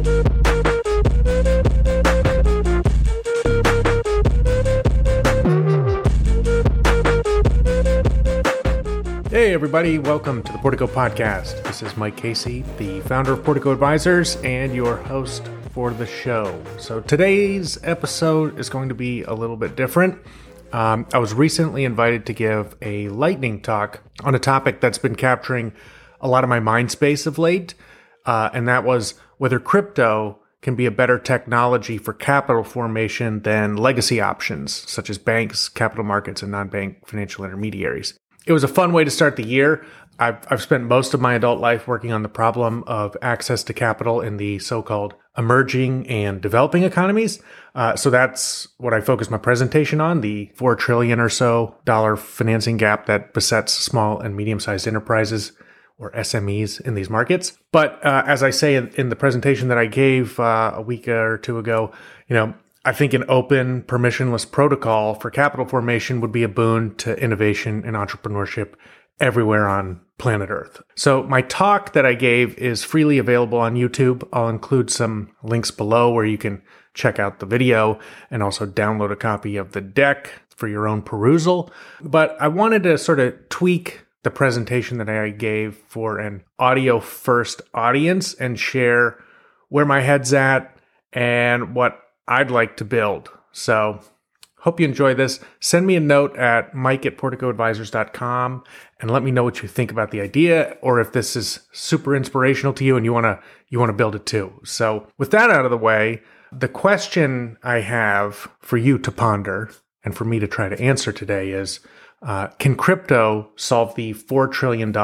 Hey everybody, welcome to the Portico Podcast. This is Mike Casey, the founder of Portico Advisors and your host for the show. So today's episode is going to be a little bit different. I was recently invited to give a lightning talk on a topic that's been capturing a lot of my mind space of late, and that was whether crypto can be a better technology for capital formation than legacy options, such as banks, capital markets, and non-bank financial intermediaries. It was a fun way to start the year. I've spent most of my adult life working on the problem of access to capital in the so-called emerging and developing economies. So that's what I focused my presentation on, the $4 trillion or so financing gap that besets small and medium-sized enterprises or SMEs in these markets. But as I say in the presentation that I gave a week or two ago, I think an open, permissionless protocol for capital formation would be a boon to innovation and entrepreneurship everywhere on planet Earth. So my talk that I gave is freely available on YouTube. I'll include some links below where you can check out the video and also download a copy of the deck for your own perusal. But I wanted to sort of tweak the presentation that I gave for an audio-first audience and share where my head's at and what I'd like to build. So hope you enjoy this. Send me a note at mike@porticoadvisors.com and let me know what you think about the idea, or if this is super inspirational to you and you want to build it too. So with that out of the way, the question I have for you to ponder and for me to try to answer today is, can crypto solve the $4 trillion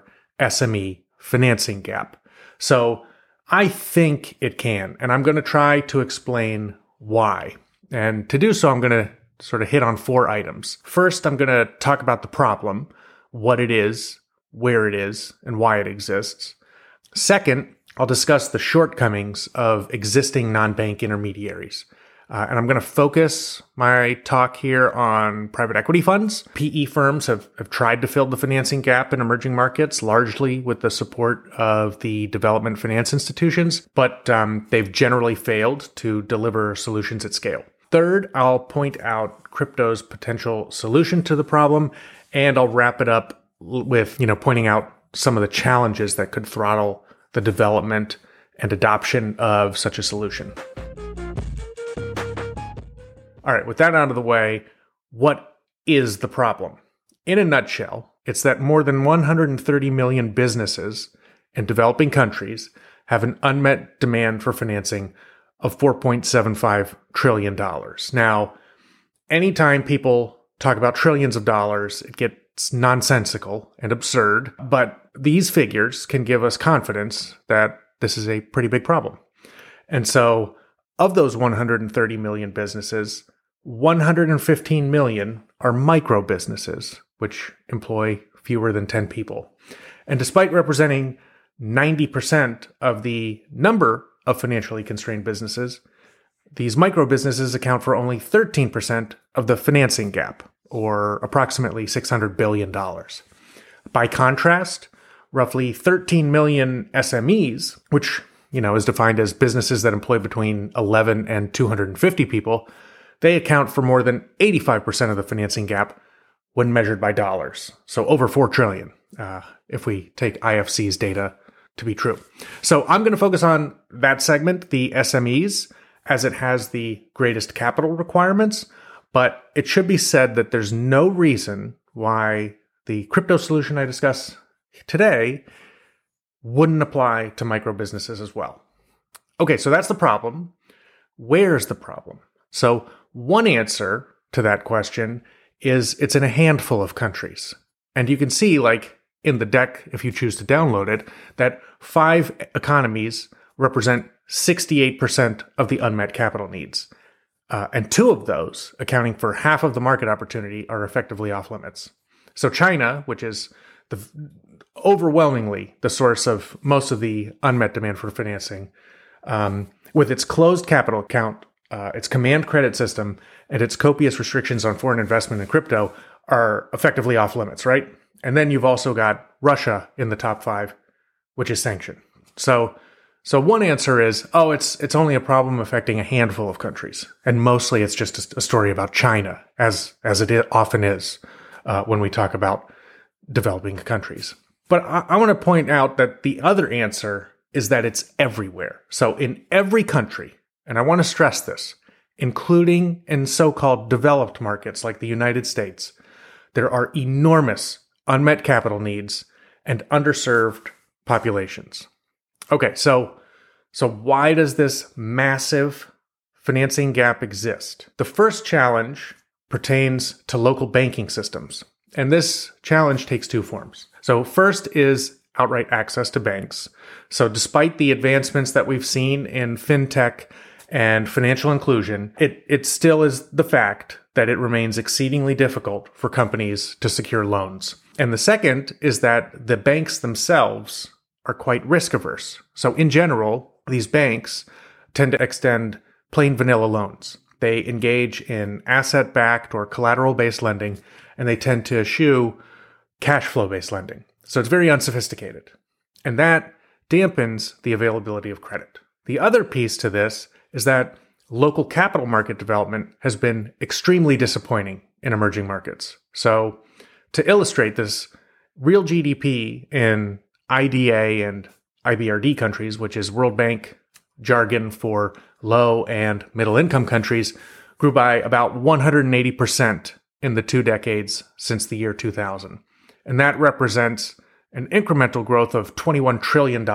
SME financing gap? So I think it can, and I'm going to try to explain why. And to do so, I'm going to sort of hit on 4 items. First, I'm going to talk about the problem, what it is, where it is, and why it exists. Second, I'll discuss the shortcomings of existing non-bank intermediaries. And I'm going to focus my talk here on private equity funds. PE firms have tried to fill the financing gap in emerging markets, largely with the support of the development finance institutions, but they've generally failed to deliver solutions at scale. Third, I'll point out crypto's potential solution to the problem, and I'll wrap it up with, pointing out some of the challenges that could throttle the development and adoption of such a solution. All right, with that out of the way, what is the problem? In a nutshell, it's that more than 130 million businesses in developing countries have an unmet demand for financing of $4.75 trillion. Now, anytime people talk about trillions of dollars, it gets nonsensical and absurd, but these figures can give us confidence that this is a pretty big problem. And so, of those 130 million businesses, 115 million are micro businesses, which employ fewer than 10 people. And despite representing 90% of the number of financially constrained businesses, these micro businesses account for only 13% of the financing gap, or approximately $600 billion. By contrast, roughly 13 million SMEs, which is defined as businesses that employ between 11 and 250 people, they account for more than 85% of the financing gap when measured by dollars. So over 4 trillion, if we take IFC's data to be true. So I'm going to focus on that segment, the SMEs, as it has the greatest capital requirements. But it should be said that there's no reason why the crypto solution I discuss today wouldn't apply to micro businesses as well. Okay, so that's the problem. Where's the problem? So one answer to that question is it's in a handful of countries. And you can see, like in the deck, if you choose to download it, that 5 economies represent 68% of the unmet capital needs. And 2 of those, accounting for half of the market opportunity, are effectively off limits. So China, which is overwhelmingly the source of most of the unmet demand for financing, with its closed capital account, its command credit system, and its copious restrictions on foreign investment in crypto, are effectively off limits, right? And then you've also got Russia in the top 5, which is sanctioned. So So one answer is, it's only a problem affecting a handful of countries. And mostly it's just a story about China, as often is when we talk about developing countries. But I want to point out that the other answer is that it's everywhere. So in every country, and I want to stress this, including in so-called developed markets like the United States, there are enormous unmet capital needs and underserved populations. Okay, so why does this massive financing gap exist? The first challenge pertains to local banking systems, and this challenge takes two forms. So first is outright access to banks. So despite the advancements that we've seen in fintech and financial inclusion, it still is the fact that it remains exceedingly difficult for companies to secure loans. And the second is that the banks themselves are quite risk averse. So in general, these banks tend to extend plain vanilla loans. They engage in asset-backed or collateral-based lending, and they tend to eschew cash flow-based lending. So it's very unsophisticated. And that dampens the availability of credit. The other piece to this is that local capital market development has been extremely disappointing in emerging markets. So to illustrate this, real GDP in IDA and IBRD countries, which is World Bank jargon for low and middle income countries, grew by about 180% in the 2 decades since the year 2000. And that represents an incremental growth of $21 trillion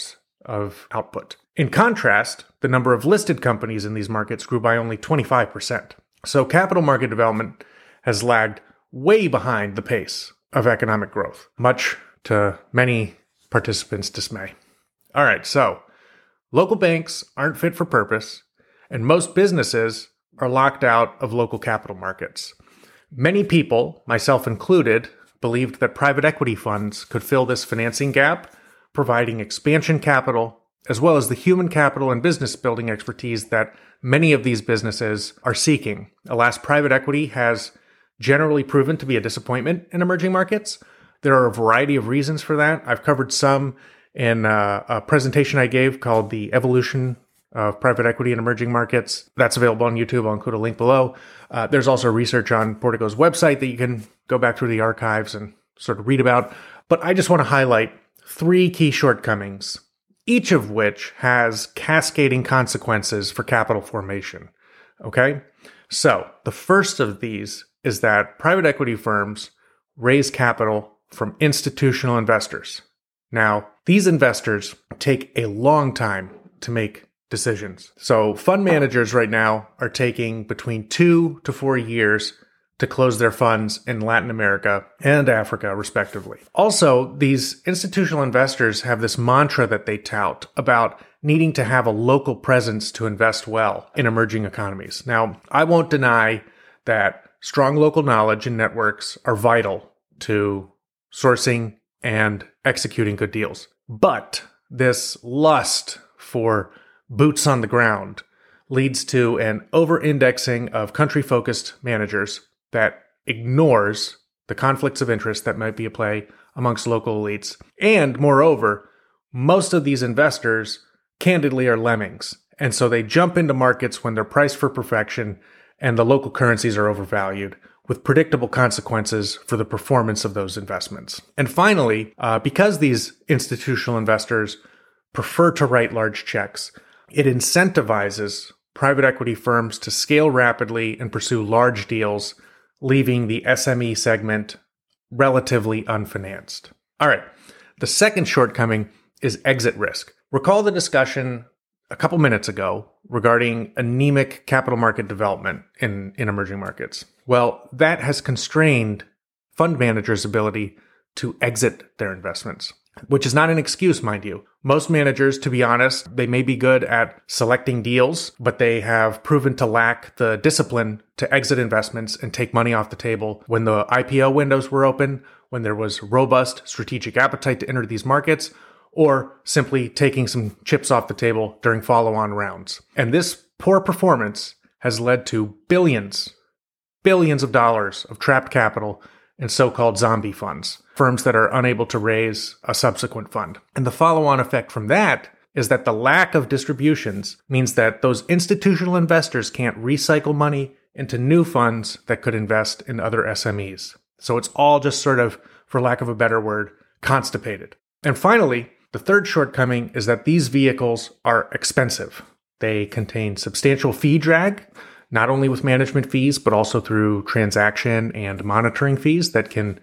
of output. In contrast, the number of listed companies in these markets grew by only 25%. So capital market development has lagged way behind the pace of economic growth, much to many participants' dismay. All right, so local banks aren't fit for purpose, and most businesses are locked out of local capital markets. Many people, myself included, believed that private equity funds could fill this financing gap, providing expansion capital, as well as the human capital and business building expertise that many of these businesses are seeking. Alas, private equity has generally proven to be a disappointment in emerging markets. There are a variety of reasons for that. I've covered some in a presentation I gave called The Evolution of Private Equity in Emerging Markets. That's available on YouTube. I'll include a link below. There's also research on Portico's website that you can go back through the archives and sort of read about. But I just want to highlight 3 key shortcomings, each of which has cascading consequences for capital formation. Okay? So the first of these is that private equity firms raise capital from institutional investors. Now, these investors take a long time to make decisions. So fund managers right now are taking between 2 to 4 years to close their funds in Latin America and Africa, respectively. Also, these institutional investors have this mantra that they tout about needing to have a local presence to invest well in emerging economies. Now, I won't deny that strong local knowledge and networks are vital to sourcing and executing good deals. But this lust for boots on the ground leads to an over-indexing of country-focused managers that ignores the conflicts of interest that might be at play amongst local elites. And moreover, most of these investors candidly are lemmings. And so they jump into markets when they're priced for perfection and the local currencies are overvalued, with predictable consequences for the performance of those investments. And finally, because these institutional investors prefer to write large checks, it incentivizes private equity firms to scale rapidly and pursue large deals, leaving the SME segment relatively unfinanced. All right, the second shortcoming is exit risk. Recall the discussion a couple minutes ago regarding anemic capital market development in emerging markets. Well, that has constrained fund managers' ability to exit their investments, which is not an excuse, mind you. Most managers, to be honest, they may be good at selecting deals, but they have proven to lack the discipline to exit investments and take money off the table when the IPO windows were open, when there was robust strategic appetite to enter these markets, or simply taking some chips off the table during follow-on rounds. And this poor performance has led to billions of dollars of trapped capital in so-called zombie funds, firms that are unable to raise a subsequent fund. And the follow-on effect from that is that the lack of distributions means that those institutional investors can't recycle money into new funds that could invest in other SMEs. So it's all just sort of, for lack of a better word, constipated. And finally, the third shortcoming is that these vehicles are expensive. They contain substantial fee drag, not only with management fees, but also through transaction and monitoring fees that can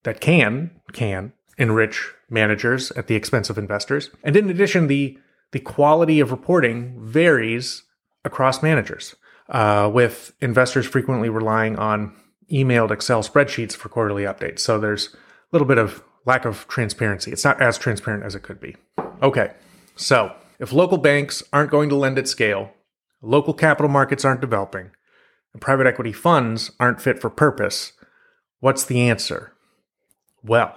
enrich managers at the expense of investors. And in addition, the quality of reporting varies across managers, with investors frequently relying on emailed Excel spreadsheets for quarterly updates. So there's a little bit of lack of transparency. It's not as transparent as it could be. Okay, so if local banks aren't going to lend at scale, local capital markets aren't developing, and private equity funds aren't fit for purpose, what's the answer? Well,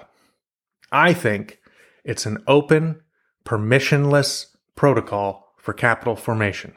I think it's an open, permissionless protocol for capital formation.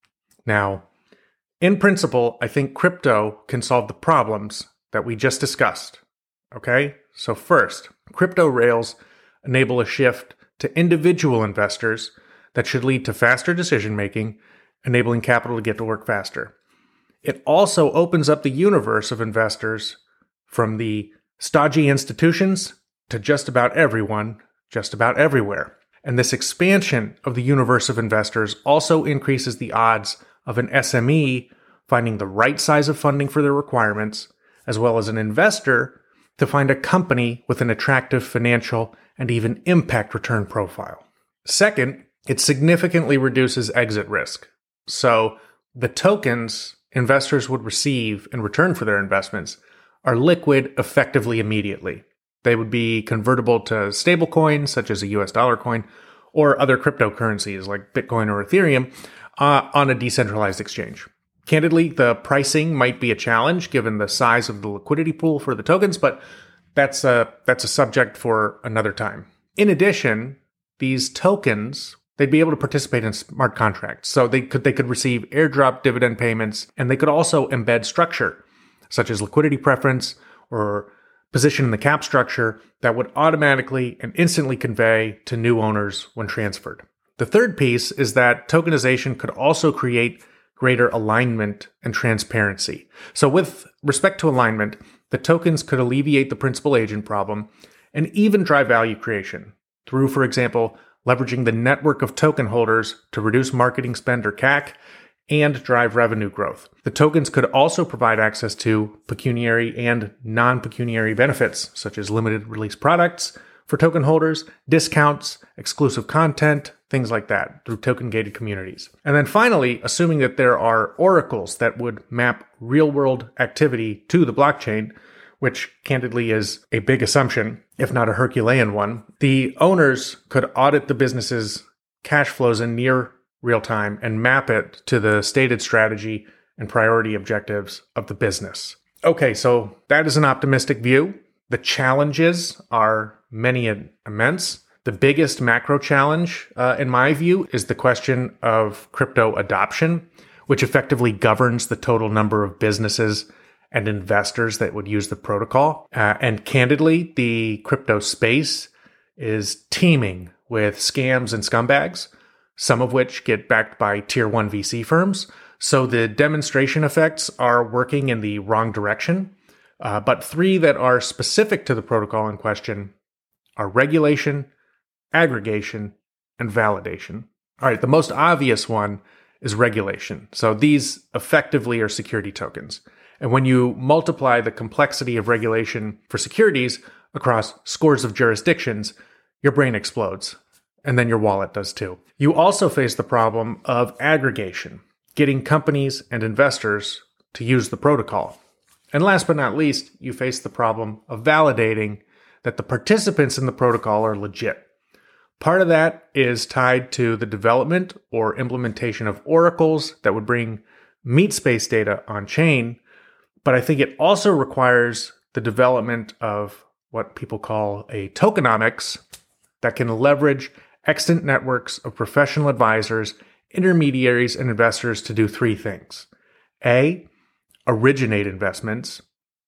Now, in principle, I think crypto can solve the problems that we just discussed. Okay? So first, crypto rails enable a shift to individual investors that should lead to faster decision-making, enabling capital to get to work faster. It also opens up the universe of investors from the stodgy institutions to just about everyone, just about everywhere. And this expansion of the universe of investors also increases the odds of an SME finding the right size of funding for their requirements, as well as an investor to find a company with an attractive financial and even impact return profile. Second, it significantly reduces exit risk. So the tokens investors would receive in return for their investments are liquid effectively immediately. They would be convertible to stablecoins, such as a US dollar coin, or other cryptocurrencies like Bitcoin or Ethereum on a decentralized exchange. Candidly, the pricing might be a challenge given the size of the liquidity pool for the tokens, but that's a subject for another time. In addition, these tokens, they'd be able to participate in smart contracts. So they could receive airdrop dividend payments, and they could also embed structure, such as liquidity preference or position in the cap structure that would automatically and instantly convey to new owners when transferred. The third piece is that tokenization could also create greater alignment and transparency. So with respect to alignment, the tokens could alleviate the principal agent problem and even drive value creation through, for example, leveraging the network of token holders to reduce marketing spend or CAC and drive revenue growth. The tokens could also provide access to pecuniary and non-pecuniary benefits, such as limited release products for token holders, discounts, exclusive content, things like that, through token-gated communities. And then finally, assuming that there are oracles that would map real-world activity to the blockchain, which candidly is a big assumption, if not a Herculean one, the owners could audit the business's cash flows in near real time and map it to the stated strategy and priority objectives of the business. Okay, so that is an optimistic view. The challenges are many and immense. The biggest macro challenge, in my view, is the question of crypto adoption, which effectively governs the total number of businesses and investors that would use the protocol. And candidly, the crypto space is teeming with scams and scumbags, some of which get backed by tier 1 VC firms. So the demonstration effects are working in the wrong direction. But three that are specific to the protocol in question are regulation, aggregation, and validation. All right, the most obvious one is regulation. So these effectively are security tokens. And when you multiply the complexity of regulation for securities across scores of jurisdictions, your brain explodes. And then your wallet does too. You also face the problem of aggregation, getting companies and investors to use the protocol. And last but not least, you face the problem of validating that the participants in the protocol are legit. Part of that is tied to the development or implementation of oracles that would bring meat space data on chain, but I think it also requires the development of what people call a tokenomics that can leverage extant networks of professional advisors, intermediaries, and investors to do three things. A, originate investments.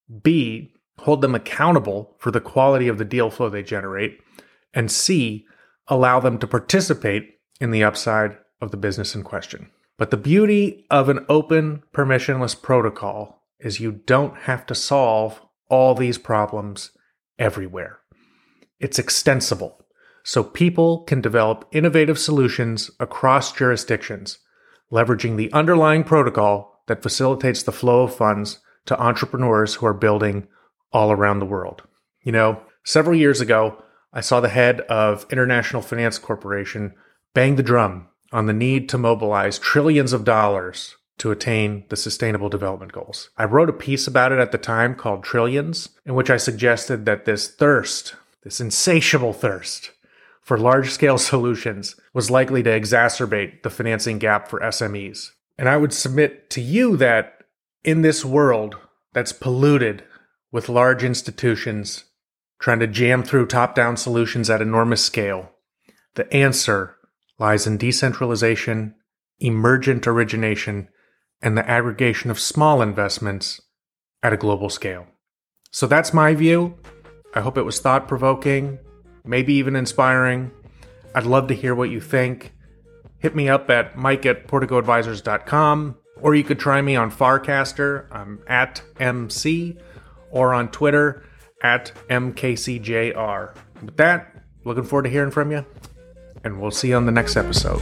B, hold them accountable for the quality of the deal flow they generate. And C, allow them to participate in the upside of the business in question. But the beauty of an open, permissionless protocol is you don't have to solve all these problems everywhere. It's extensible, so people can develop innovative solutions across jurisdictions, leveraging the underlying protocol that facilitates the flow of funds to entrepreneurs who are building all around the world. Several years ago, I saw the head of International Finance Corporation bang the drum on the need to mobilize trillions of dollars to attain the Sustainable Development Goals. I wrote a piece about it at the time called Trillions, in which I suggested that this insatiable thirst for large-scale solutions was likely to exacerbate the financing gap for SMEs. And I would submit to you that in this world that's polluted with large institutions trying to jam through top-down solutions at enormous scale, the answer lies in decentralization, emergent origination, and the aggregation of small investments at a global scale. So that's my view. I hope it was thought-provoking, maybe even inspiring. I'd love to hear what you think. Hit me up at mike@porticoadvisors.com, or you could try me on Farcaster. I'm at MC, or on Twitter at MKCJR. With that, looking forward to hearing from you, and we'll see you on the next episode.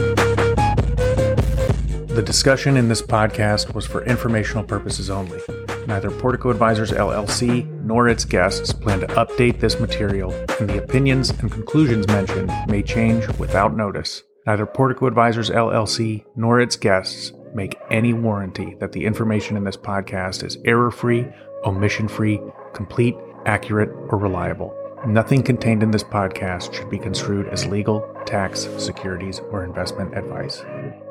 The discussion in this podcast was for informational purposes only. Neither Portico Advisors LLC nor its guests plan to update this material, and the opinions and conclusions mentioned may change without notice. Neither Portico Advisors LLC nor its guests make any warranty that the information in this podcast is error-free, omission-free, complete, accurate, or reliable. Nothing contained in this podcast should be construed as legal, tax, securities, or investment advice.